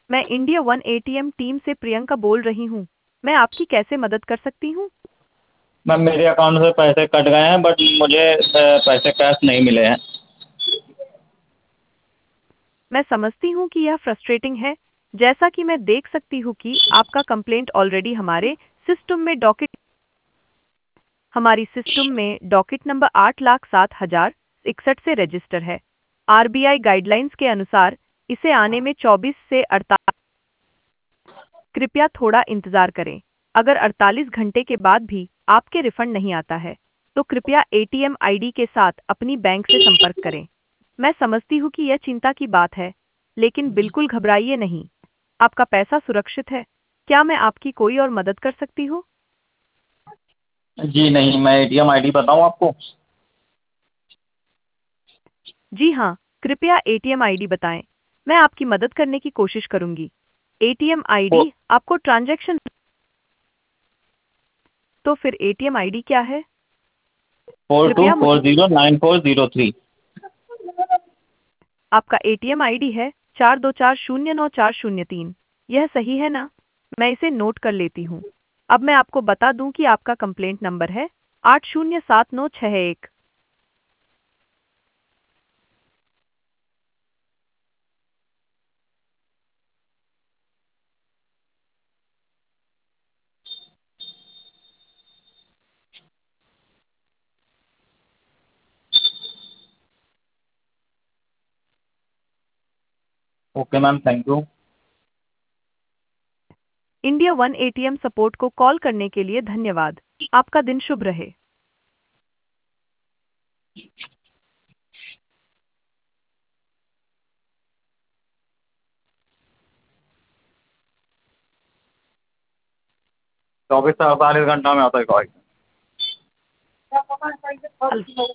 मैं India one ATM team से प्रियंका बोल रही हूँ। मैं आपकी कैसे मदद कर सकती हूँ? मैम मेरे अकाउंट से पैसे कट गए हैं बट मुझे पैसे कैश नहीं मिले हैं। मैं समझती हूँ कि यह फ्रस्ट्रेटिंग है। जैसा कि मैं देख सकती हूँ कि आपका कंप्लेंट ऑलरेडी हमारी सिस्टम में डॉकेट नंबर 8,07,061 से रजिस्टर है। आरबीआई गाइडलाइंस के अनुसार इसे आने में 24 से 48। कृपया थोड़ा इंतजार करें। अगर 48 घंटे के बाद भी आपके रिफंड नहीं आता है, तो कृपया एटीएम आईडी के साथ अपनी बैंक से संपर्क करें। मैं समझती हूँ कि यह चिंता की बात है, लेकिन बिल्कुल घबराइए नहीं। आपका पैसा सुरक्षित है। क्या मैं आपकी कोई और मदद कर सकती हूँ? जी नहीं, मैं एटीएम आईडी बताऊं आपको? जी हाँ, कृपया एटीएम आईडी बताएं। मैं आपकी मदद करने की कोशिश करूंगी। एटीएम आईडी आपको ट्रांजैक्शन। तो फिर एटीएम आईडी क्या है? 42 कृपया मुझे 40 9403। आपका एटीएम आईडी है 42409403। यह सही है ना? मैं इसे नोट कर लेती हूँ। अब मैं आपको बता दूं कि आपका कंप्लेंट नंबर है 807961। Okay ma'am, thank you. India one ATM support को कॉल करने के लिए धन्यवाद। आपका दिन शुभ रहे। 24 से 48 घंटा में आता है कॉल। अल